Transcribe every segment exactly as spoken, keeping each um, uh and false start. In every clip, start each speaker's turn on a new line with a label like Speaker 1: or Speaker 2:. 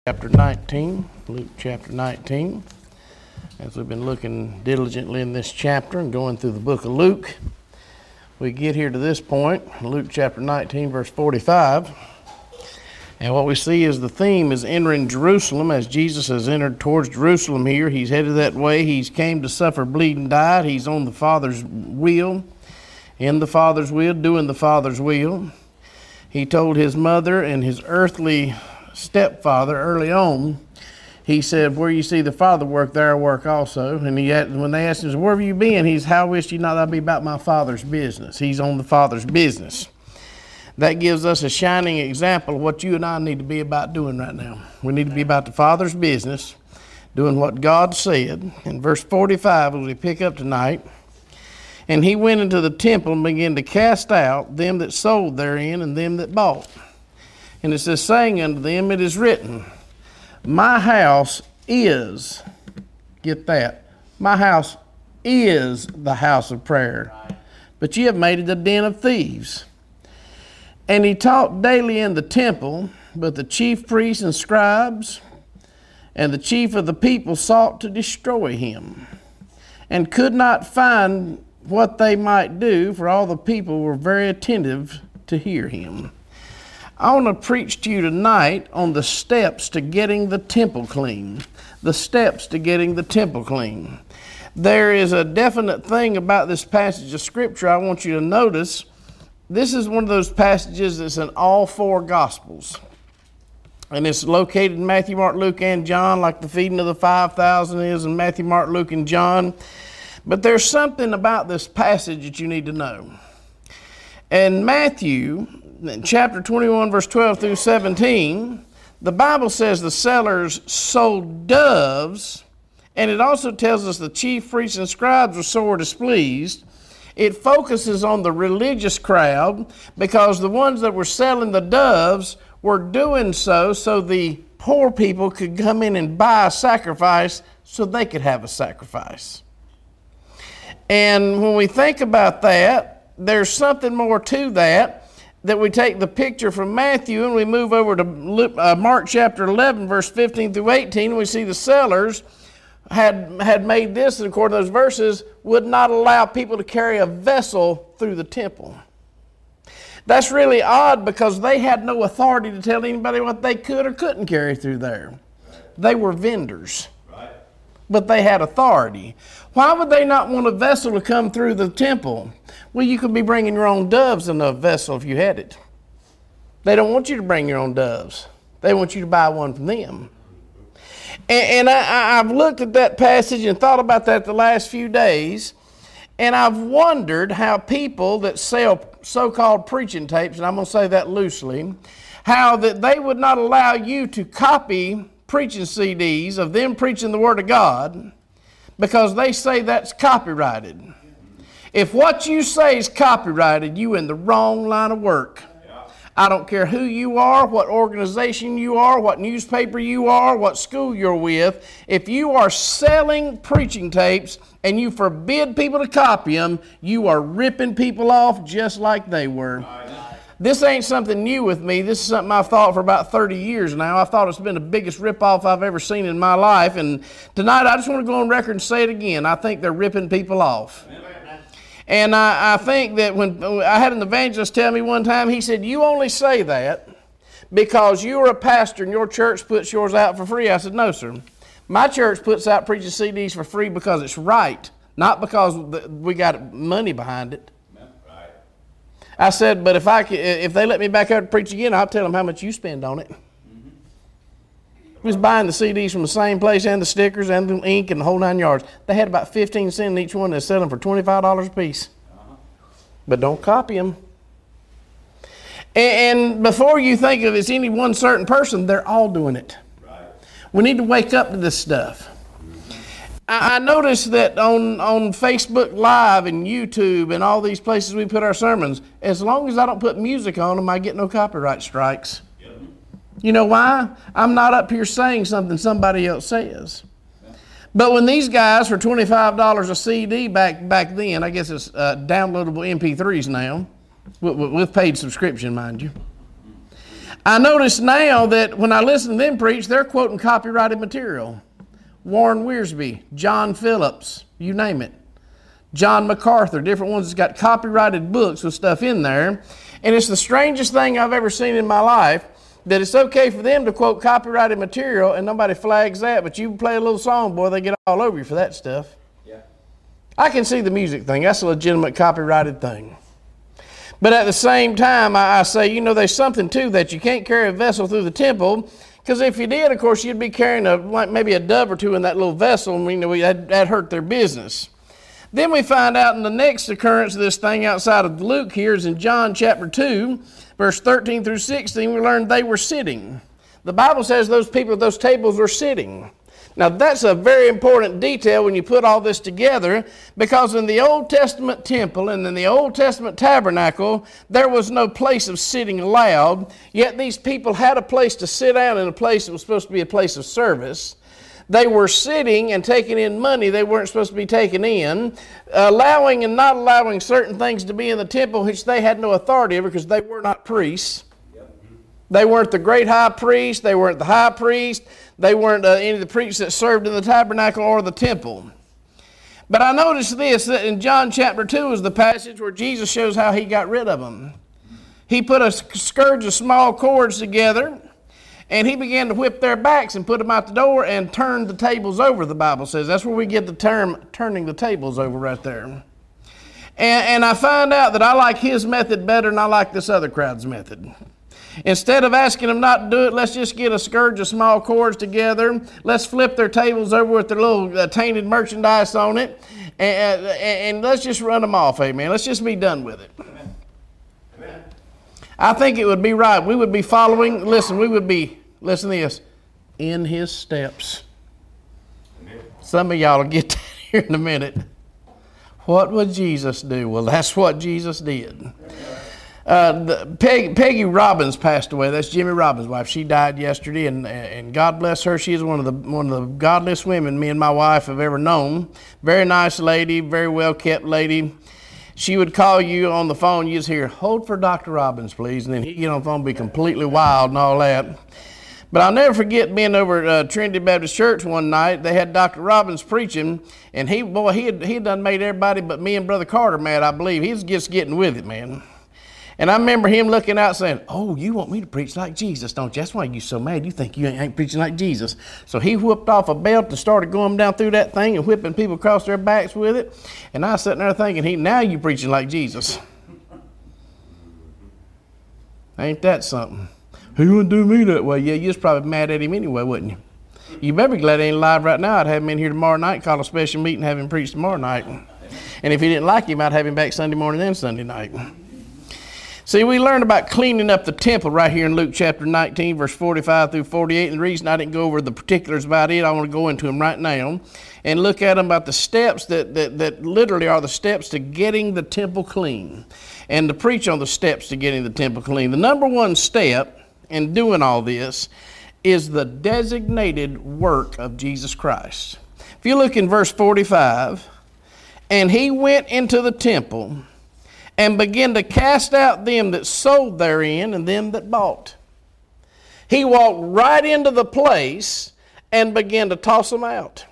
Speaker 1: Chapter nineteen, Luke chapter nineteen. As we've been looking diligently in this chapter and going through the book of Luke, we get here to this point, Luke chapter nineteen, verse forty-five. And what we see is the theme is entering Jerusalem. As Jesus has entered towards Jerusalem here, he's headed that way. He's came to suffer, bleed, and die. He's on the Father's will, in the Father's will, doing the Father's will. He told his mother and his earthly stepfather early on, he said, where you see the Father work, there I work also. And he had, when they asked him, where have you been? He's, how wish you not that I be about my Father's business? He's on the Father's business. That gives us a shining example of what you and I need to be about doing right now. We need to be about the Father's business, doing what God said. In verse forty-five, as we pick up tonight, and he went into the temple and began to cast out them that sold therein and them that bought. And it says, saying unto them, it is written, my house is, get that, my house is the house of prayer, but ye have made it a den of thieves. And he taught daily in the temple, but the chief priests and scribes and the chief of the people sought to destroy him, and could not find what they might do, for all the people were very attentive to hear him. I want to preach to you tonight on the steps to getting the temple clean. The steps to getting the temple clean. There is a definite thing about this passage of Scripture I want you to notice. This is one of those passages that's in all four Gospels. And it's located in Matthew, Mark, Luke, and John, like the feeding of the five thousand is in Matthew, Mark, Luke, and John. But there's something about this passage that you need to know. In Matthew, in chapter twenty-one, verse twelve through seventeen, the Bible says the sellers sold doves, and it also tells us the chief priests and scribes were sore displeased. It focuses on the religious crowd because the ones that were selling the doves were doing so so the poor people could come in and buy a sacrifice so they could have a sacrifice. And when we think about that, there's something more to that. That we take the picture from Matthew and we move over to Luke, uh, Mark chapter eleven, verse fifteen through eighteen, and we see the sellers had, had made this, and according to those verses, would not allow people to carry a vessel through the temple. That's really odd because they had no authority to tell anybody what they could or couldn't carry through there. They were vendors, right, but they had authority. Why would they not want a vessel to come through the temple? Well, you could be bringing your own doves in a vessel if you had it. They don't want you to bring your own doves. They want you to buy one from them. And, and I, I've looked at that passage and thought about that the last few days, and I've wondered how people that sell so-called preaching tapes, and I'm going to say that loosely, how that they would not allow you to copy preaching C Ds of them preaching the Word of God because they say that's copyrighted. If what you say is copyrighted, you in the wrong line of work. I don't care who you are, what organization you are, what newspaper you are, what school you're with. If you are selling preaching tapes and you forbid people to copy them, you are ripping people off just like they were. This ain't something new with me. This is something I've thought for about thirty years now. I thought it's been the biggest ripoff I've ever seen in my life. And tonight I just want to go on record and say it again. I think they're ripping people off. Amen. And I, I think that when I had an evangelist tell me one time, he said, you only say that because you're a pastor and your church puts yours out for free. I said, no, sir. My church puts out preaching C Ds for free because it's right, not because we got money behind it. Right. I said, but if I if they let me back out to preach again, I'll tell them how much you spend on it. Mm-hmm. We was buying the C Ds from the same place and the stickers and the ink and the whole nine yards. They had about fifteen cents in each one. They're selling for twenty-five dollars a piece. Uh-huh. But don't copy them. And, and before you think of it's any one certain person, they're all doing it. Right. We need to wake up to this stuff. Mm-hmm. I, I noticed that on, on Facebook Live and YouTube and all these places we put our sermons, as long as I don't put music on them, I get no copyright strikes. You know why? I'm not up here saying something somebody else says. But when these guys for twenty-five dollars a C D back back then, I guess it's uh, downloadable M P threes now, with, with paid subscription, mind you. I notice now that when I listen to them preach, they're quoting copyrighted material. Warren Wiersbe, John Phillips, you name it. John MacArthur, different ones that's got copyrighted books with stuff in there. And it's the strangest thing I've ever seen in my life, that it's okay for them to quote copyrighted material and nobody flags that, but you play a little song, boy, they get all over you for that stuff. Yeah. I can see the music thing. That's a legitimate copyrighted thing. But at the same time, I, I say, you know, there's something to that. You can't carry a vessel through the temple, because if you did, of course, you'd be carrying a, like maybe a dove or two in that little vessel, and we know that that hurt their business. Then we find out in the next occurrence of this thing outside of Luke here is in John chapter two, verse thirteen through sixteen, we learned they were sitting. The Bible says those people at those tables were sitting. Now that's a very important detail when you put all this together, because in the Old Testament temple and in the Old Testament tabernacle, there was no place of sitting allowed, yet these people had a place to sit down in a place that was supposed to be a place of service. They were sitting and taking in money they weren't supposed to be taking in, allowing and not allowing certain things to be in the temple which they had no authority over because they were not priests. They weren't the great high priest. They weren't the high priest. They weren't uh, any of the priests that served in the tabernacle or the temple. But I noticed this, that in John chapter two is the passage where Jesus shows how he got rid of them. He put a scourge of small cords together, and he began to whip their backs and put them out the door and turned the tables over, the Bible says. That's where we get the term turning the tables over right there. And, and I find out that I like his method better than I like this other crowd's method. Instead of asking them not to do it, let's just get a scourge of small cords together. Let's flip their tables over with their little uh, tainted merchandise on it. And, uh, and let's just run them off, amen. Let's just be done with it. Amen. Amen. I think it would be right. We would be following, listen, we would be, listen to this, in his steps. Amen. Some of y'all will get that here in a minute. What would Jesus do? Well, that's what Jesus did. Amen. Uh, the, Peg, Peggy Robbins passed away. That's Jimmy Robbins' wife. She died yesterday, and and God bless her. She is one of the one of the godliest women me and my wife have ever known. Very nice lady, very well kept lady. She would call you on the phone. You just hear, "Hold for Doctor Robbins, please," and then he'd get on the phone and be completely wild and all that. But I'll never forget being over at uh, Trinity Baptist Church one night. They had Doctor Robbins preaching, and he boy he had he had done made everybody but me and Brother Carter mad. I believe he was just getting with it, man. And I remember him looking out saying, "Oh, you want me to preach like Jesus, don't you? That's why you're so mad. You think you ain't, ain't preaching like Jesus." So he whipped off a belt and started going down through that thing and whipping people across their backs with it. And I was sitting there thinking, "He now you preaching like Jesus." Ain't that something? He wouldn't do me that way. Yeah, you was probably mad at him anyway, wouldn't you? You better be glad he ain't alive right now. I'd have him in here tomorrow night, call a special meeting, have him preach tomorrow night. And if he didn't like him, I'd have him back Sunday morning and Sunday night. See, we learned about cleaning up the temple right here in Luke chapter nineteen, verse forty-five through forty-eight. And the reason I didn't go over the particulars about it, I want to go into them right now and look at them about the steps that, that, that literally are the steps to getting the temple clean, and to preach on the steps to getting the temple clean. The number one step in doing all this is the designated work of Jesus Christ. If you look in verse forty-five, and he went into the temple and began to cast out them that sold therein and them that bought. He walked right into the place and began to toss them out.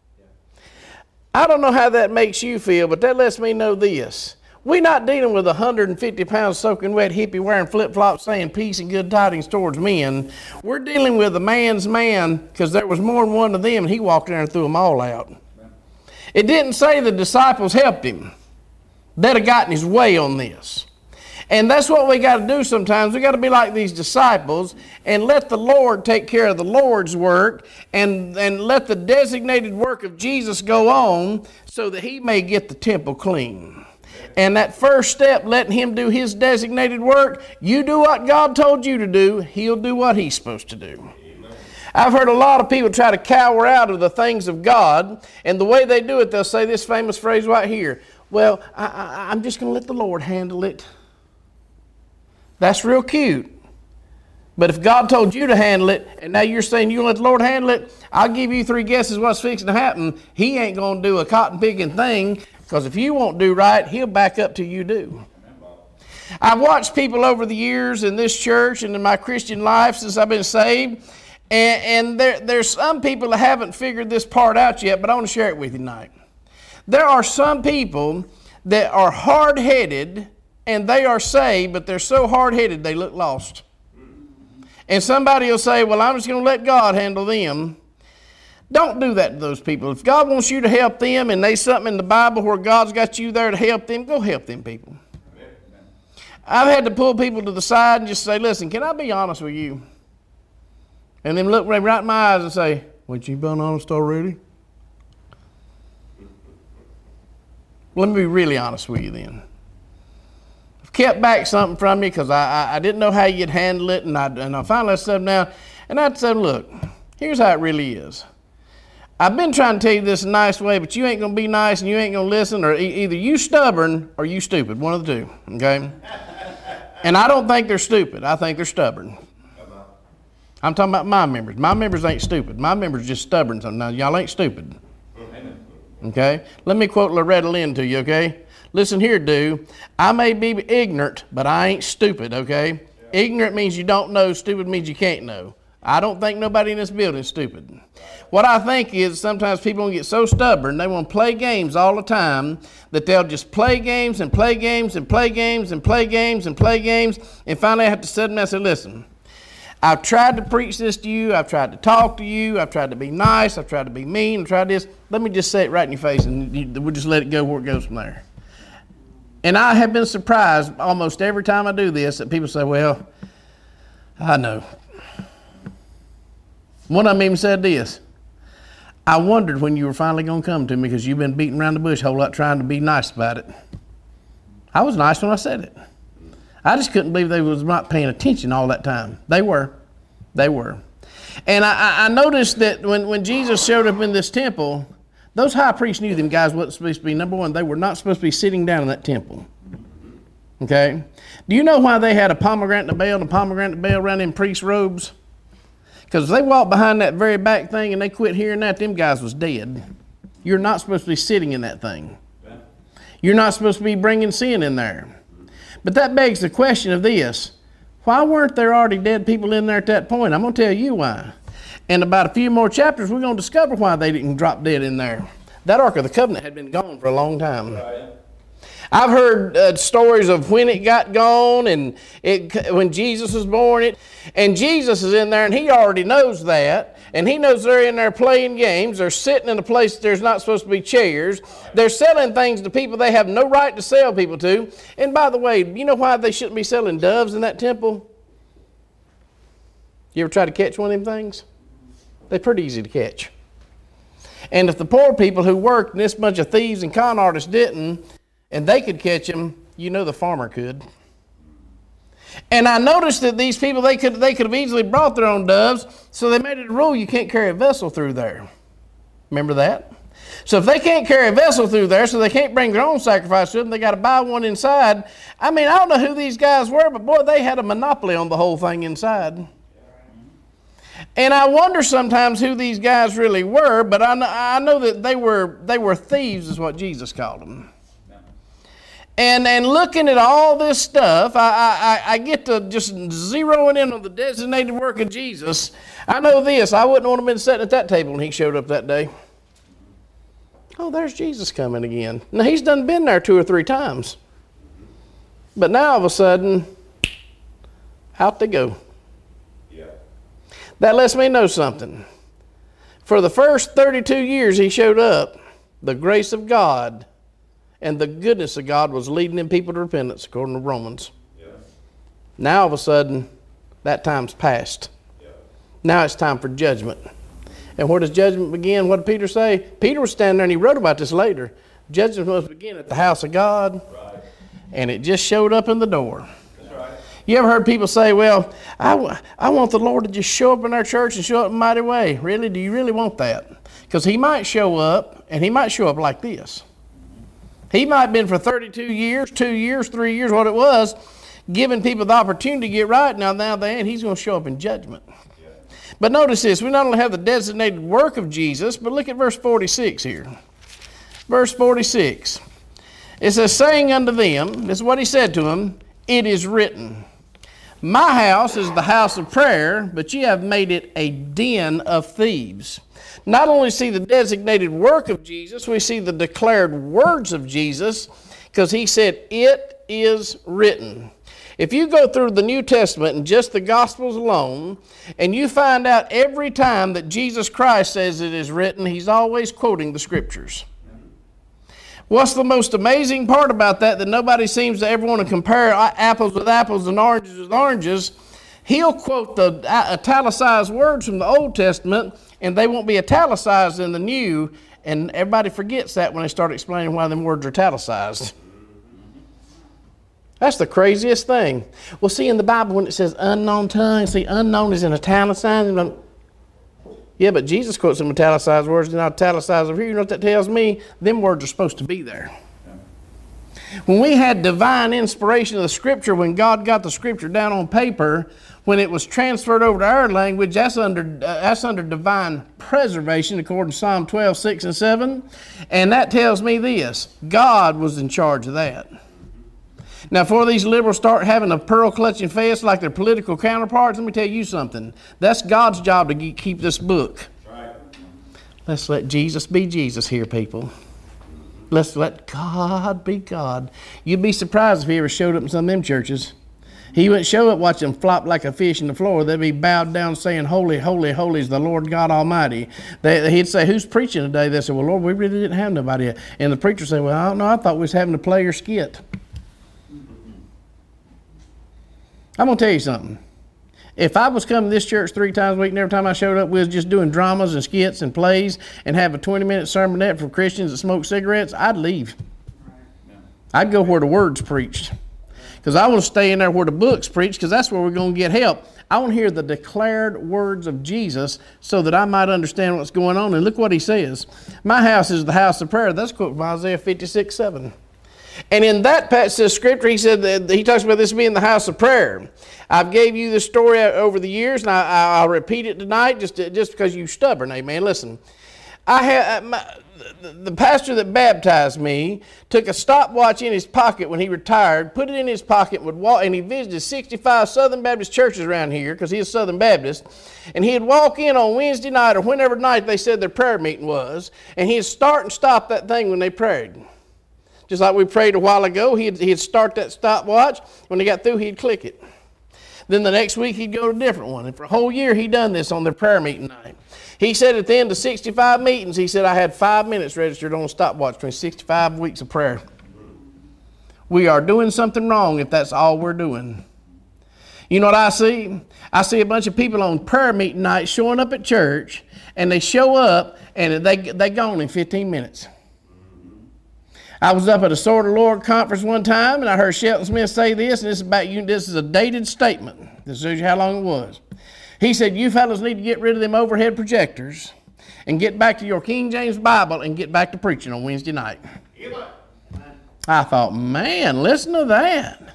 Speaker 1: I don't know how that makes you feel, but that lets me know this. We're not dealing with one hundred fifty pounds soaking wet hippie wearing flip-flops saying peace and good tidings towards men. We're dealing with a man's man, because there was more than one of them, and he walked in there and threw them all out. It didn't say the disciples helped him. They'd have gotten his way on this. And that's what we got to do sometimes. We got to be like these disciples and let the Lord take care of the Lord's work, and, and let the designated work of Jesus go on so that he may get the temple clean. And that first step, letting him do his designated work, you do what God told you to do, he'll do what he's supposed to do. I've heard a lot of people try to cower out of the things of God, and the way they do it, they'll say this famous phrase right here. Well, I, I, I'm just going to let the Lord handle it. That's real cute. But if God told you to handle it, and now you're saying you're going to let the Lord handle it, I'll give you three guesses what's fixing to happen. He ain't going to do a cotton picking thing, because if you won't do right, he'll back up till you do. I've watched people over the years in this church and in my Christian life since I've been saved, and, and there, there's some people that haven't figured this part out yet, but I want to share it with you tonight. There are some people that are hard-headed, and they are saved, but they're so hard-headed they look lost. And somebody will say, well, I'm just going to let God handle them. Don't do that to those people. If God wants you to help them and there's something in the Bible where God's got you there to help them, go help them people. I've had to pull people to the side and just say, listen, can I be honest with you? And then look right in my eyes and say, well, you been honest already? Let me be really honest with you then. I've kept back something from you because I, I, I didn't know how you'd handle it, and I, and I finally sat them down, and I said, look, here's how it really is. I've been trying to tell you this in a nice way, but you ain't going to be nice and you ain't going to listen, or e- either you stubborn or you stupid, one of the two, okay? And I don't think they're stupid. I think they're stubborn. I'm talking about my members. My members ain't stupid. My members just stubborn sometimes. Y'all ain't stupid. Okay? Let me quote Loretta Lynn to you, okay? Listen here, dude. I may be ignorant, but I ain't stupid, okay? Yeah. Ignorant means you don't know. Stupid means you can't know. I don't think nobody in this building is stupid. What I think is sometimes people get so stubborn, they want to play games all the time, that they'll just play games and play games and play games and play games and play games, and finally I have to sit down and say, listen, I've tried to preach this to you, I've tried to talk to you, I've tried to be nice, I've tried to be mean, I've tried this. Let me just say it right in your face, and you, we'll just let it go where it goes from there. And I have been surprised almost every time I do this that people say, well, I know. One of them even said this, I wondered when you were finally going to come to me because you've been beating around the bush a whole lot trying to be nice about it. I was nice when I said it. I just couldn't believe they was not paying attention all that time. They were. They were. And I, I noticed that when, when Jesus showed up in this temple, those high priests knew them guys wasn't supposed to be, number one, they were not supposed to be sitting down in that temple. Okay? Do you know why they had a pomegranate and a bell and a pomegranate and a bell around them priest robes? Because if they walked behind that very back thing and they quit hearing that, them guys was dead. You're not supposed to be sitting in that thing. You're not supposed to be bringing sin in there. But that begs the question of this. Why weren't there already dead people in there at that point? I'm going to tell you why. In about a few more chapters, we're going to discover why they didn't drop dead in there. That Ark of the Covenant had been gone for a long time. Right. I've heard uh, stories of when it got gone and it, when Jesus was born. It, and Jesus is in there and he already knows that. And he knows they're in there playing games. They're sitting in a place that there's not supposed to be chairs. They're selling things to people they have no right to sell people to. And by the way, you know why they shouldn't be selling doves in that temple? You ever try to catch one of them things? They're pretty easy to catch. And if the poor people who worked and this bunch of thieves and con artists didn't, and they could catch them, you know the farmer could. And I noticed that these people, they could they could have easily brought their own doves, so they made it a rule you can't carry a vessel through there. Remember that? So if they can't carry a vessel through there, so they can't bring their own sacrifice to them, they got to buy one inside. I mean, I don't know who these guys were, but boy, they had a monopoly on the whole thing inside. And I wonder sometimes who these guys really were, but I know, I know that they were they were thieves is what Jesus called them. And and looking at all this stuff, I, I, I get to just zeroing in on the designated work of Jesus. I know this, I wouldn't want to have been sitting at that table when he showed up that day. Oh, there's Jesus coming again. Now, he's done been there two or three times. But now all of a sudden, out they go. Yeah. That lets me know something. For the first thirty-two years he showed up, the grace of God and the goodness of God was leading them people to repentance, according to Romans. Yeah. Now, all of a sudden, that time's passed. Yeah. Now it's time for judgment. And where does judgment begin? What did Peter say? Peter was standing there, and he wrote about this later. Judgment must begin at the house of God. Right. And it just showed up in the door. That's right. You ever heard people say, well, I, I want the Lord to just show up in our church and show up in a mighty way. Really? Do you really want that? Because he might show up, and he might show up like this. He might have been for thirty-two years, two years, three years, what it was, giving people the opportunity to get right. Now, now they ain't. He's going to show up in judgment. Yeah. But notice this. We not only have the designated work of Jesus, but look at verse forty-six here. Verse forty-six. It says, saying unto them, this is what he said to them, it is written, my house is the house of prayer, but ye have made it a den of thieves. Not only see the designated work of Jesus, we see the declared words of Jesus, because he said, it is written. If you go through the New Testament and just the Gospels alone, and you find out every time that Jesus Christ says it is written, he's always quoting the Scriptures. What's the most amazing part about that, that nobody seems to ever want to compare apples with apples and oranges with oranges? He'll quote the italicized words from the Old Testament, and they won't be italicized in the New, and everybody forgets that when they start explaining why them words are italicized. That's the craziest thing. Well, see, in the Bible, when it says unknown tongue, see, unknown is in italicized. Yeah, but Jesus quotes some italicized words, and not italicized over here. You know what that tells me? Them words are supposed to be there. When we had divine inspiration of the Scripture, when God got the Scripture down on paper, when it was transferred over to our language, that's under, uh, that's under divine preservation, according to Psalm twelve, six and seven. And that tells me this, God was in charge of that. Now, before these liberals start having a pearl-clutching fest like their political counterparts, let me tell you something. That's God's job to keep this book. Right. Let's let Jesus be Jesus here, people. Let's let God be God. You'd be surprised if he ever showed up in some of them churches. He wouldn't show up, watch them flop like a fish in the floor. They'd be bowed down saying, holy, holy, holy is the Lord God Almighty. They, he'd say, who's preaching today? They said, well, Lord, we really didn't have nobody. And the preacher said, well, I don't know. I thought we was having to play your skit. I'm going to tell you something. If I was coming to this church three times a week and every time I showed up, we was just doing dramas and skits and plays and have a twenty-minute sermonette for Christians that smoke cigarettes, I'd leave. I'd go where the word's preached. Because I want to stay in there where the book's preached, because that's where we're going to get help. I want to hear the declared words of Jesus so that I might understand what's going on. And look what he says. My house is the house of prayer. That's quoted from Isaiah fifty-six, seven. And in that passage of Scripture, he said that he talks about this being the house of prayer. I've gave you this story over the years, and I, I'll repeat it tonight just, to, just because you're stubborn, amen. Listen, I had my, the, the pastor that baptized me took a stopwatch in his pocket when he retired, put it in his pocket, and would walk, and he visited sixty-five Southern Baptist churches around here because he's a Southern Baptist, and he'd walk in on Wednesday night or whenever night they said their prayer meeting was, and he'd start and stop that thing when they prayed. Just like we prayed a while ago, he'd, he'd start that stopwatch. When he got through, he'd click it. Then the next week, he'd go to a different one. And for a whole year, he'd done this on their prayer meeting night. He said at the end of sixty-five meetings, he said, I had five minutes registered on a stopwatch between sixty-five weeks of prayer. We are doing something wrong if that's all we're doing. You know what I see? I see a bunch of people on prayer meeting night showing up at church, and they show up, and they, they gone in fifteen minutes. I was up at a Sword of the Lord conference one time, and I heard Shelton Smith say this, and this is about you. This is a dated statement. This shows you how long it was. He said, you fellas need to get rid of them overhead projectors and get back to your King James Bible and get back to preaching on Wednesday night. I thought, man, listen to that.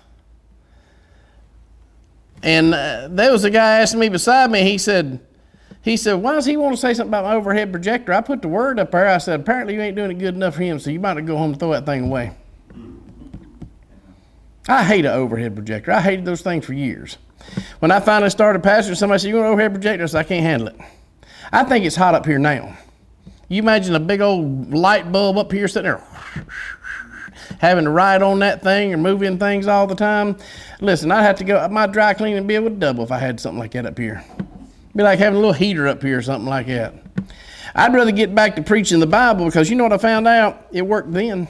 Speaker 1: And uh, there was a guy asking me beside me, he said, He said, why does he want to say something about my overhead projector? I put the word up there. I said, apparently you ain't doing it good enough for him, so you might go home and throw that thing away. I hate an overhead projector. I hated those things for years. When I finally started pastoring, somebody said, you want an overhead projector? I said, I can't handle it. I think it's hot up here now. You imagine a big old light bulb up here sitting there, having to ride on that thing or moving things all the time. Listen, I'd have to go, my dry cleaning bill would double if I had something like that up here. Be like having a little heater up here or something like that. I'd rather get back to preaching the Bible because you know what I found out? It worked then.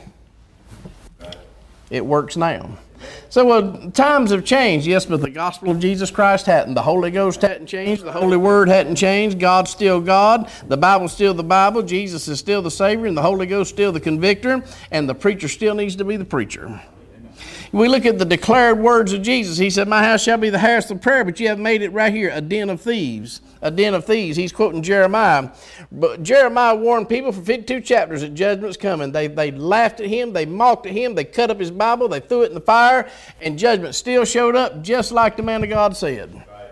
Speaker 1: It works now. So well, times have changed, yes, but the gospel of Jesus Christ hadn't. The Holy Ghost hadn't changed. The Holy Word hadn't changed. God's still God. The Bible's still the Bible. Jesus is still the Savior, and the Holy Ghost still the convictor, and the preacher still needs to be the preacher. We look at the declared words of Jesus. He said, my house shall be the house of prayer, but you have made it right here a den of thieves. A den of thieves. He's quoting Jeremiah. But Jeremiah warned people for fifty-two chapters that judgment's coming. They, they laughed at him. They mocked at him. They cut up his Bible. They threw it in the fire. And judgment still showed up just like the man of God said. Right.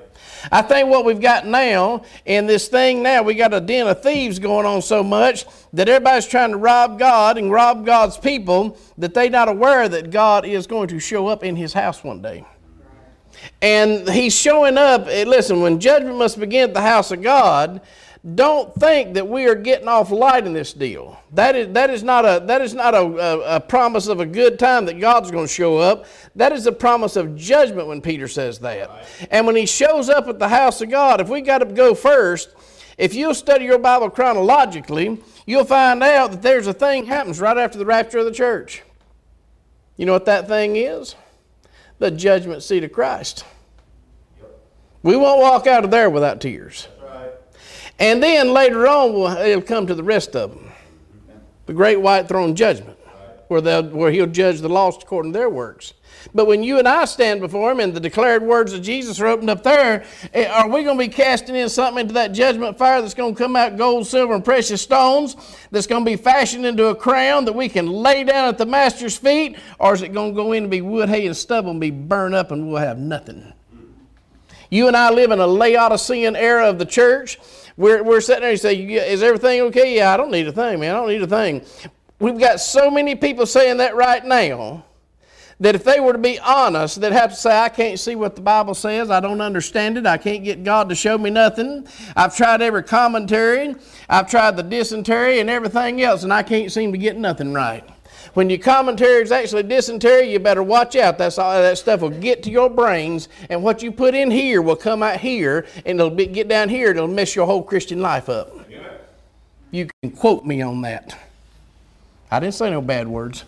Speaker 1: I think what we've got now in this thing now, we got a den of thieves going on so much that everybody's trying to rob God and rob God's people that they're not aware that God is going to show up in his house one day. And he's showing up. Listen, when judgment must begin at the house of God, don't think that we are getting off light in this deal. That is, that is not, a, that is not a, a, a promise of a good time that God's going to show up. That is a promise of judgment when Peter says that. Right. And when he shows up at the house of God, if we got to go first, if you'll study your Bible chronologically, you'll find out that there's a thing happens right after the rapture of the church. You know what that thing is? The judgment seat of Christ. Yep. We won't walk out of there without tears. And then later on, we'll, it'll come to the rest of them. The great white throne judgment, where, they'll, where he'll judge the lost according to their works. But when you and I stand before him and the declared words of Jesus are opened up there, are we going to be casting in something into that judgment fire that's going to come out gold, silver, and precious stones, that's going to be fashioned into a crown that we can lay down at the Master's feet? Or is it going to go in and be wood, hay, and stubble and be burned up and we'll have nothing? You and I live in a Laodicean era of the church. We're, we're sitting there and say, is everything okay? Yeah, I don't need a thing, man. I don't need a thing. We've got so many people saying that right now that if they were to be honest, they'd have to say, I can't see what the Bible says. I don't understand it. I can't get God to show me nothing. I've tried every commentary. I've tried the dysentery and everything else, and I can't seem to get nothing right. When your commentary is actually dysentery, you better watch out. That's all, that stuff will get to your brains, and what you put in here will come out here, and it'll be, get down here, and it'll mess your whole Christian life up. Yeah. You can quote me on that. I didn't say no bad words.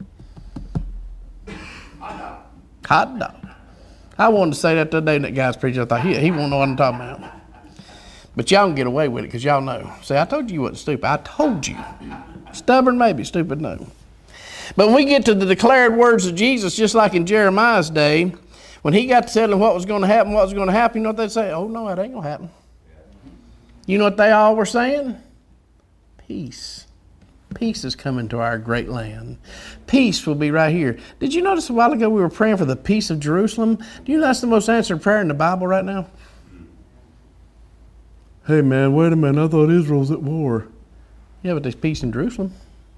Speaker 1: Hot dog. I wanted to say that the other day, and that guy's preaching. I thought, he, he won't know what I'm talking about. But y'all can get away with it, because y'all know. See, I told you you wasn't stupid. I told you. Stubborn maybe, stupid no. But when we get to the declared words of Jesus, just like in Jeremiah's day, when he got to telling what was going to happen, what was going to happen, you know what they'd say? Oh, no, it ain't going to happen. You know what they all were saying? Peace. Peace is coming to our great land. Peace will be right here. Did you notice a while ago we were praying for the peace of Jerusalem? Do you know that's the most answered prayer in the Bible right now? Hey, man, wait a minute. I thought Israel was at war. Yeah, but there's peace in Jerusalem.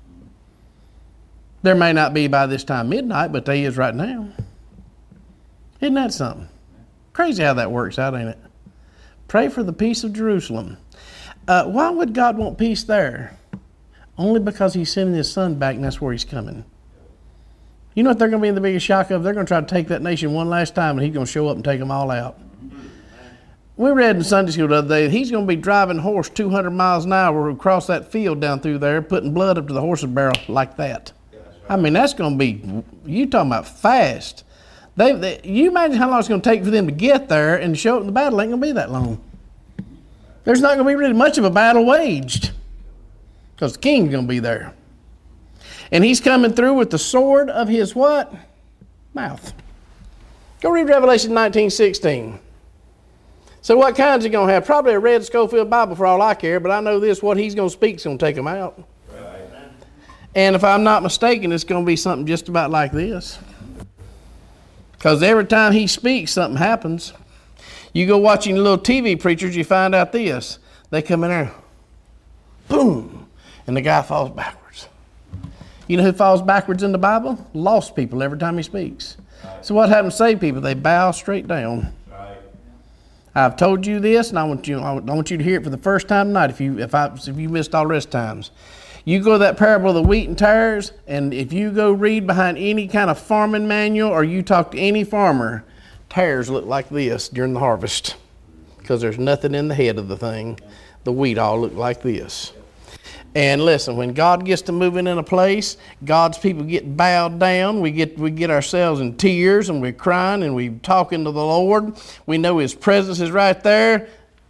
Speaker 1: There may not be by this time midnight, but there is right now. Isn't that something? Crazy how that works out, ain't it? Pray for the peace of Jerusalem. Uh, why would God want peace there? Only because he's sending his son back, and that's where he's coming. You know what they're going to be in the biggest shock of? They're going to try to take that nation one last time, and he's going to show up and take them all out. We read in Sunday school the other day that he's going to be driving a horse two hundred miles an hour across that field down through there, putting blood up to the horse's barrel like that. I mean, that's going to be, you talking about fast. They, they, you imagine how long it's going to take for them to get there and show up in the battle. Ain't going to be that long. There's not going to be really much of a battle waged because the king's going to be there. And he's coming through with the sword of his what? Mouth. Go read Revelation nineteen sixteen. So what kind's he going to have? Probably a red Schofield Bible for all I care, but I know this, what he's going to speak is going to take them out. And if I'm not mistaken, it's going to be something just about like this. Because every time he speaks, something happens. You go watching little T V preachers, you find out this. They come in there, boom, and the guy falls backwards. You know who falls backwards in the Bible? Lost people every time he speaks. Right. So what happens to saved people? They bow straight down. Right. I've told you this, and I want you, I want you to hear it for the first time tonight if you, if I, if you missed all the rest of times. You go to that parable of the wheat and tares, and if you go read behind any kind of farming manual or you talk to any farmer, tares look like this during the harvest because there's nothing in the head of the thing. The wheat all look like this. And listen, when God gets to moving in a place, God's people get bowed down. We get we get ourselves in tears, and we're crying, and we're talking to the Lord. We know his presence is right there.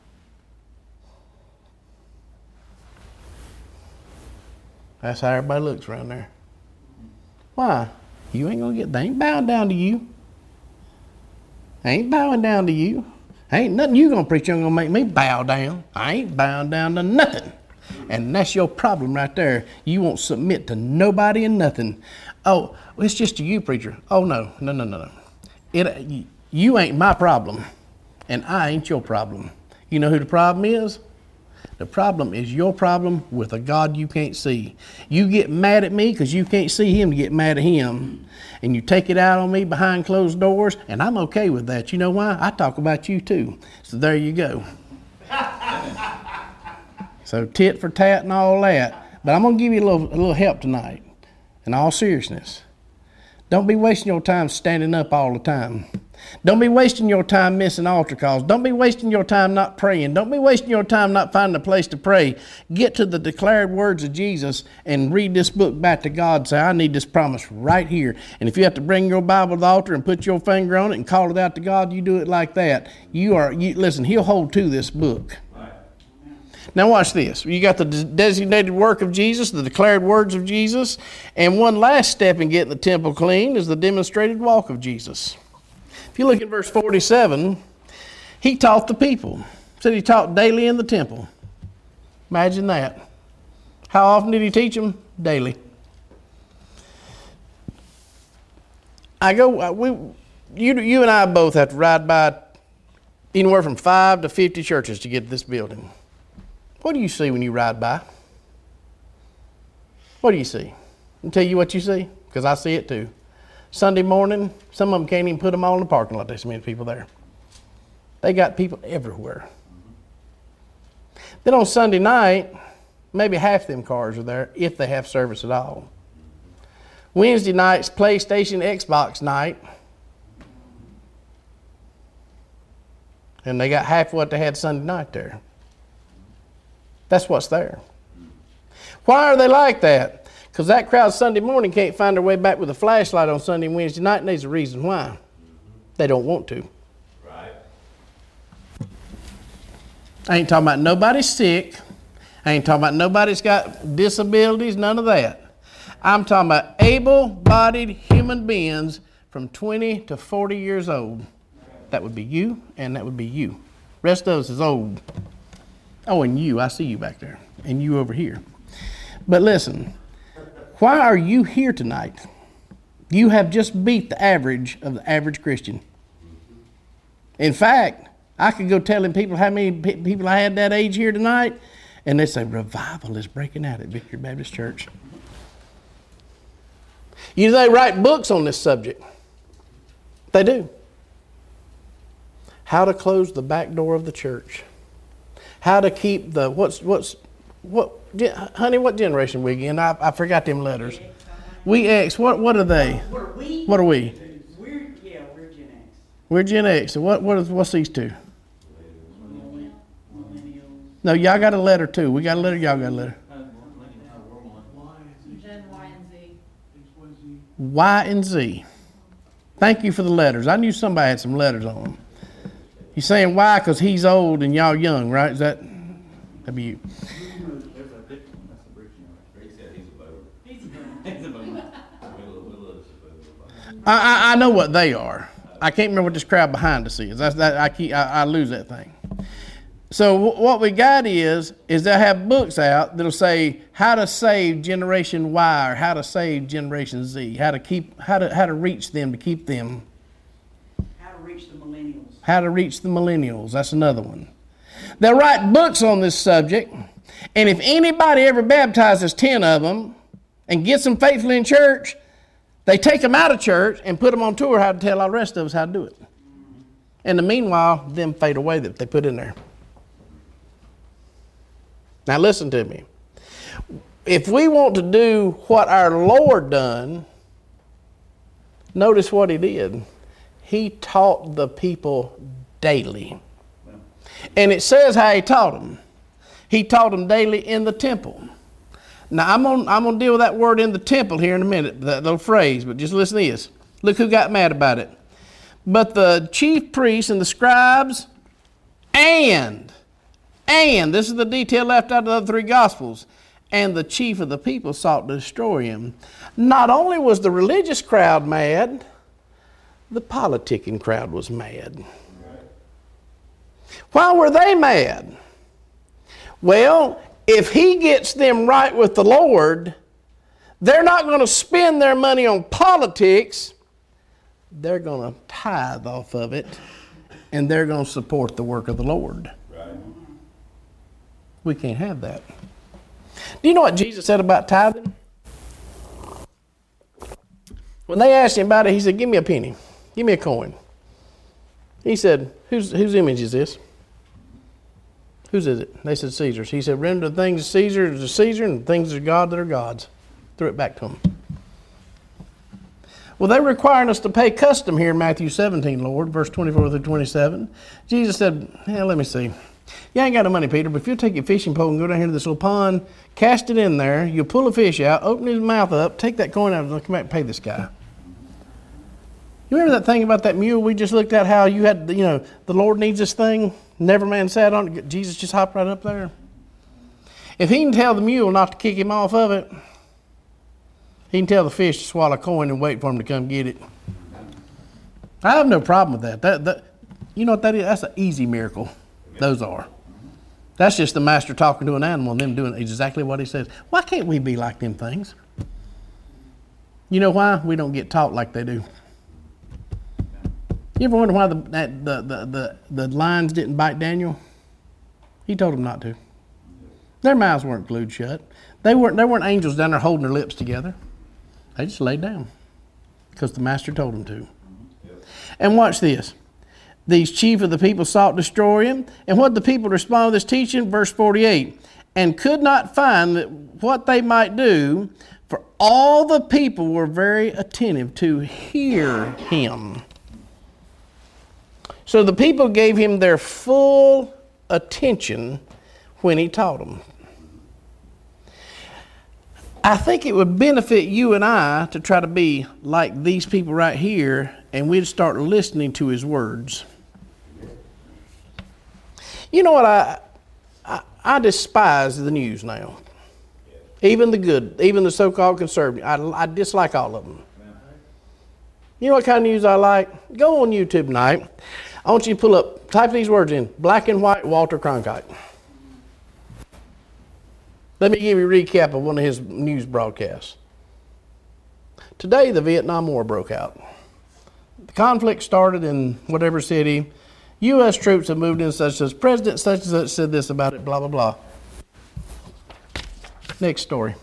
Speaker 1: That's how everybody looks around there. Why? You ain't gonna get, they ain't bowing down to you. They ain't bowing down to you. Ain't nothing you gonna preach, you ain't gonna make me bow down. I ain't bowing down to nothing. And that's your problem right there. You won't submit to nobody and nothing. Oh, it's just to you, preacher. Oh, no, no, no, no, no. It, you ain't my problem. and I ain't your problem. You know who the problem is? The problem is your problem with a God you can't see. You get mad at me because you can't see him to get mad at him. And you take it out on me behind closed doors, and I'm okay with that. You know why? I talk about you too. So there you go. So tit for tat and all that. But I'm going to give you a little, a little help tonight. In all seriousness. Don't be wasting your time standing up all the time. Don't be wasting your time missing altar calls. Don't be wasting your time not praying. Don't be wasting your time not finding a place to pray. Get to the declared words of Jesus and read this book back to God. Say, I need this promise right here. And if you have to bring your Bible to the altar and put your finger on it and call it out to God, you do it like that. You are, you, listen, he'll hold to this book. Now watch this. You got the designated work of Jesus, the declared words of Jesus, and one last step in getting the temple clean is the demonstrated walk of Jesus. If you look at verse forty-seven, he taught the people. Said he taught daily in the temple. Imagine that. How often did he teach them? Daily. I go, we, you, you and I both have to ride by anywhere from five to fifty churches to get to this building. What do you see when you ride by? What do you see? I'll tell you what you see, because I see it too. Sunday morning, some of them can't even put them all in the parking lot. There's so many people there. They got people everywhere. Then on Sunday night, maybe half them cars are there, if they have service at all. Wednesday night's PlayStation, Xbox night. And they got half what they had Sunday night there. That's what's there. Why are they like that? Because that crowd Sunday morning can't find their way back with a flashlight on Sunday and Wednesday night, and there's a reason why. They don't want to.
Speaker 2: Right.
Speaker 1: I ain't talking about nobody's sick. I ain't talking about nobody's got disabilities, none of that. I'm talking about able-bodied human beings from twenty to forty years old. That would be you, and that would be you. Rest of us is old. Oh, and you, I see you back there, and you over here. But listen, why are you here tonight? You have just beat the average of the average Christian. In fact, I could go telling people how many people I had that age here tonight, and they say, revival is breaking out at Victory Baptist Church. You know, they write books on this subject. They do. How to close the back door of the church. How to keep the, what's, what's, what, honey, what generation we in? I, I forgot them letters. We X, what, what are they?
Speaker 3: What are we?
Speaker 1: What are we?
Speaker 3: We're, yeah, we're Gen X.
Speaker 1: We're Gen X. So what, what is, what's these two?
Speaker 3: Millennials.
Speaker 1: No, y'all got a letter too. We got a letter, y'all got a letter.
Speaker 4: Gen Y and Z.
Speaker 1: Y and Z. Thank you for the letters. I knew somebody had some letters on them. You're saying why? Because he's old and y'all young, right? Is that, that'd be you. I, I, I know what they are. I can't remember what this crowd behind us is. That's that I keep I, I lose that thing. So w- what we got is is they have books out that'll say how to save Generation Y or how to save Generation Z, how to keep how to how to reach them to keep them.
Speaker 3: How to reach the millennials.
Speaker 1: How to reach the millennials. That's another one. They'll write books on this subject, and if anybody ever baptizes ten of them and gets them faithfully in church, they take them out of church and put them on tour how to tell all the rest of us how to do it. In the meanwhile, them fade away that they put in there. Now listen to me. If we want to do what our Lord done, notice what he did. He taught the people daily. And it says how he taught them. He taught them daily in the temple. Now, I'm going I'm to deal with that word in the temple here in a minute, that little phrase, but just listen to this. Look who got mad about it. But the chief priests and the scribes and, and, this is the detail left out of the other three Gospels, and the chief of the people sought to destroy him. Not only was the religious crowd mad, the politicking crowd was mad. Why were they mad? Well, if he gets them right with the Lord, they're not going to spend their money on politics. They're going to tithe off of it and they're going to support the work of the Lord.
Speaker 2: Right.
Speaker 1: We can't have that. Do you know what Jesus said about tithing? When they asked him about it, he said, give me a penny. Give me a coin. He said, whose, whose image is this? Whose is it? They said, Caesar's. He said, render the things of Caesar to Caesar and the things of God that are God's. Threw it back to him. Well, they're requiring us to pay custom here in Matthew seventeen, Lord, verse twenty-four through twenty-seven. Jesus said, yeah, let me see. You ain't got no money, Peter, but if you'll take your fishing pole and go down here to this little pond, cast it in there, you'll pull a fish out, open his mouth up, take that coin out, and come back and pay this guy. You remember that thing about that mule we just looked at, how you had, you know, the Lord needs this thing, never man sat on it, Jesus just hopped right up there. If he can tell the mule not to kick him off of it, he can tell the fish to swallow a coin and wait for him to come get it. I have no problem with that. That, that you know what that is? That's an easy miracle. Those are. That's just the master talking to an animal and them doing exactly what he says. Why can't we be like them things? You know why? We don't get taught like they do. You ever wonder why the, that, the, the, the, the lions didn't bite Daniel? He told them not to. Their mouths weren't glued shut. They weren't, there weren't angels down there holding their lips together. They just laid down because the master told them to. And watch this. These chief of the people sought to destroy him. And what the people respond to this teaching? Verse forty-eight. And could not find that what they might do, for all the people were very attentive to hear him. So the people gave him their full attention when he taught them. I think it would benefit you and I to try to be like these people right here, and we'd start listening to his words. You know what? I, I, I despise the news now. Even the good, even the so-called conservative. I, I dislike all of them. You know what kind of news I like? Go on YouTube tonight. I want you to pull up, type these words in, black and white Walter Cronkite. Let me give you a recap of one of his news broadcasts. Today, the Vietnam War broke out. The conflict started in whatever city. U S troops have moved in such as President such and such said this about it, blah, blah, blah. Next story.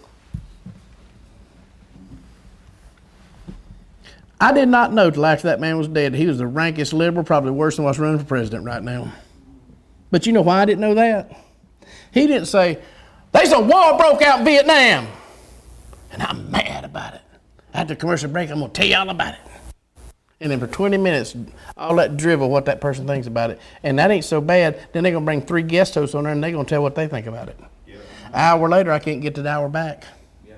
Speaker 1: I did not know till after that man was dead he was the rankest liberal, probably worse than what's running for president right now. But you know why I didn't know that? He didn't say, there's a war broke out in Vietnam, and I'm mad about it. After the commercial break, I'm going to tell you all about it. And then for twenty minutes, all that drivel what that person thinks about it. And that ain't so bad. Then they're going to bring three guest hosts on there, and they're going to tell what they think about it. Yeah. An hour later, I can't get to the hour back. Yeah.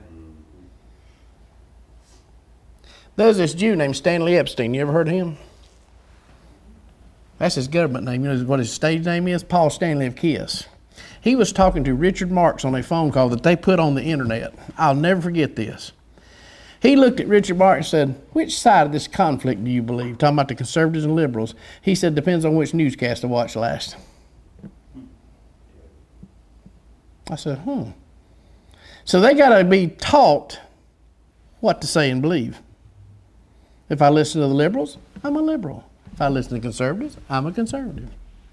Speaker 1: There's this Jew named Stanley Epstein. You ever heard of him? That's his government name. You know what his stage name is? Paul Stanley of KISS. He was talking to Richard Marx on a phone call that they put on the internet. I'll never forget this. He looked at Richard Marx and said, which side of this conflict do you believe? Talking about the conservatives and liberals. He said, depends on which newscast I watched last. I said, hmm. So they got to be taught what to say and believe. If I listen to the liberals, I'm a liberal. If I listen to conservatives, I'm a conservative.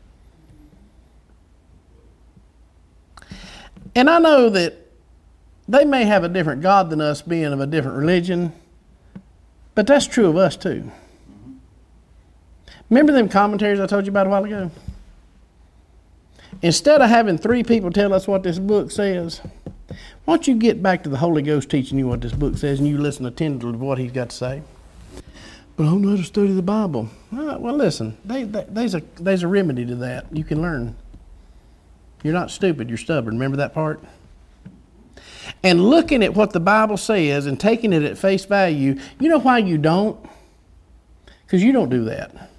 Speaker 1: And I know that they may have a different God than us, being of a different religion, but that's true of us too. Mm-hmm. Remember them commentaries I told you about a while ago? Instead of having three people tell us what this book says, why don't you get back to the Holy Ghost teaching you what this book says and you listen attentively to what he's got to say? But I don't know how to study the Bible. All right, well, listen, they, they, there's, a, there's a remedy to that. You can learn. You're not stupid, you're stubborn. Remember that part? And looking at what the Bible says and taking it at face value, you know why you don't? Because you don't do that.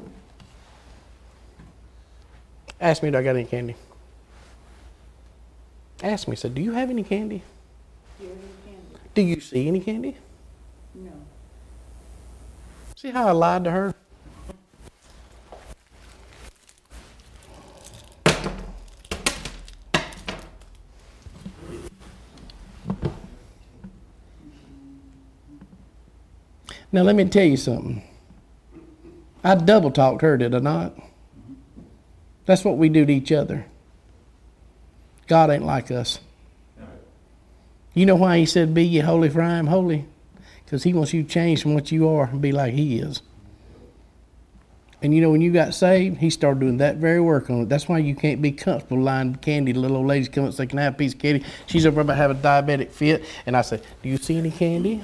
Speaker 1: Ask me, do I got any candy? Ask me, said, do you have any candy?
Speaker 3: Do you have any candy?
Speaker 1: Do you see any candy?
Speaker 3: No.
Speaker 1: See how I lied to her? Now let me tell you something. I double talked her, did I not? That's what we do to each other. God ain't like us. You know why he said, be ye holy for I am holy? Because he wants you to change from what you are and be like he is. And you know, when you got saved, he started doing that very work on it. That's why you can't be comfortable lying candy to little old ladies come up so they can have a piece of candy. She's over about to have a diabetic fit. And I say, do you see any candy?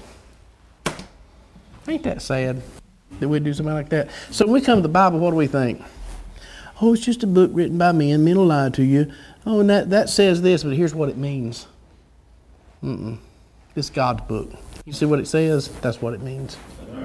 Speaker 1: Ain't that sad that we do something like that? So when we come to the Bible, what do we think? Oh, it's just a book written by men. Men will lie to you. Oh, and that, that says this, but here's what it means. Mm-mm. It's God's book. You see what it says? That's what it means.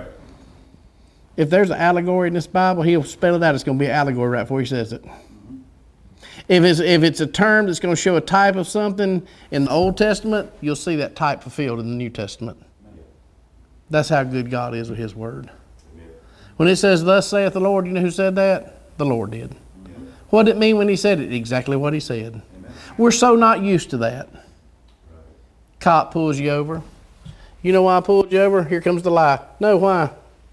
Speaker 1: If there's an allegory in this Bible, he'll spell it out. It's going to be an allegory right before he says it. If it's, if it's a term that's going to show a type of something in the Old Testament, you'll see that type fulfilled in the New Testament. That's how good God is with his word. When it says, thus saith the Lord, you know who said that? The Lord did. What did it mean when he said it? Exactly what he said. We're so not used to that. Cop pulls you over. You know why I pulled you over? Here comes the lie. No, why?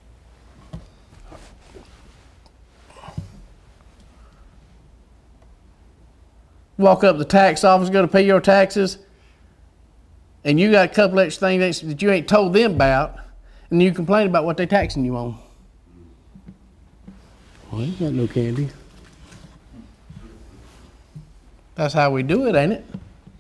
Speaker 1: Walk up to the tax office, go to pay your taxes, and you got a couple extra things that you ain't told them about, and you complain about what they taxing you on. Well, I ain't got no candy. That's how we do it, ain't it?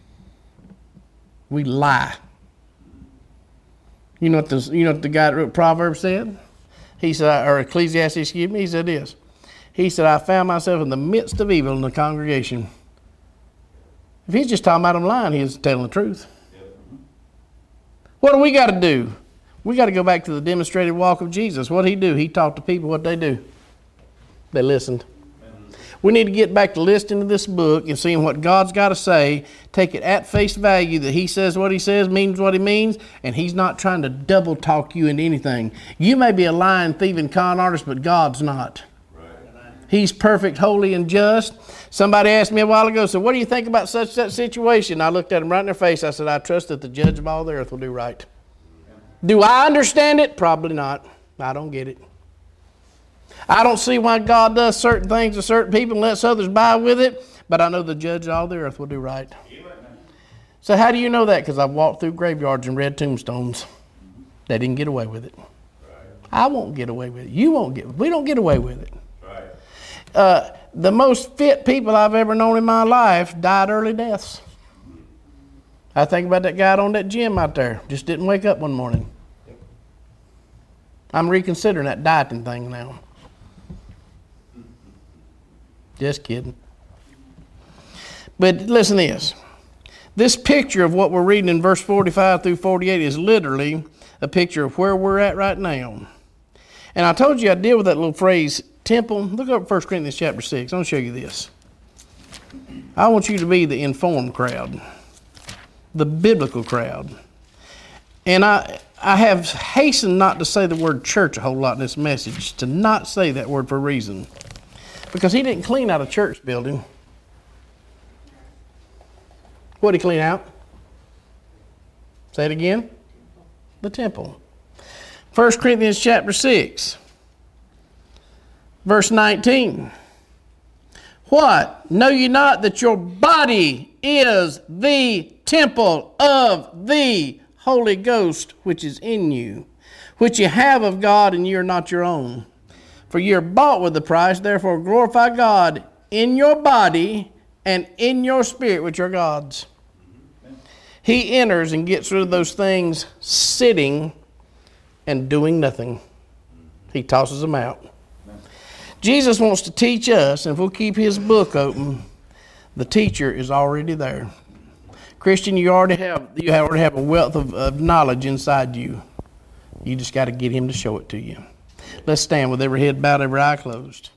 Speaker 1: We lie. You know what the, you know what the guy that wrote Proverbs said? He said, or Ecclesiastes, excuse me, he said this. He said, I found myself in the midst of evil in the congregation. If he's just talking about him lying, he's telling the truth. What do we got to do? We got to go back to the demonstrated walk of Jesus. What did he do? He taught the people what they do. They listened. We need to get back to listening to this book and seeing what God's got to say. Take it at face value that he says what he says, means what he means, and he's not trying to double talk you into anything. You may be a lying, thieving con artist, but God's not. He's perfect, holy, and just. Somebody asked me a while ago, so what do you think about such such situation? I looked at them right in their face. I said, I trust that the judge of all the earth will do right. Do I understand it? Probably not. I don't get it. I don't see why God does certain things to certain people and lets others by with it, but I know the judge of all the earth will do right. So how do you know that? Because I've walked through graveyards and read tombstones. They didn't get away with it. I won't get away with it. You won't get. We don't get away with it. Uh, the most fit people I've ever known in my life died early deaths. I think about that guy on that gym out there. Just didn't wake up one morning. I'm reconsidering that dieting thing now. Just kidding. But listen to this. This picture of what we're reading in verse forty-five through forty-eight is literally a picture of where we're at right now. And I told you I'd deal with that little phrase, temple. Look up First Corinthians chapter six. I'm going to show you this. I want you to be the informed crowd, the biblical crowd. And I I have hastened not to say the word church a whole lot in this message, to not say that word for a reason. Because he didn't clean out a church building. What did he clean out? Say it again. The temple. First Corinthians chapter six. Verse nineteen. What? Know ye not that your body is the temple of the Holy Ghost which is in you, which ye have of God, and ye are not your own? For ye are bought with a price, therefore glorify God in your body and in your spirit, which are God's. He enters and gets rid of those things sitting and doing nothing. He tosses them out. Jesus wants to teach us, and if we'll keep his book open, the teacher is already there. Christian, you already have you already have a wealth of, of knowledge inside you. You just got to get him to show it to you. Let's stand with every head bowed, every eye closed.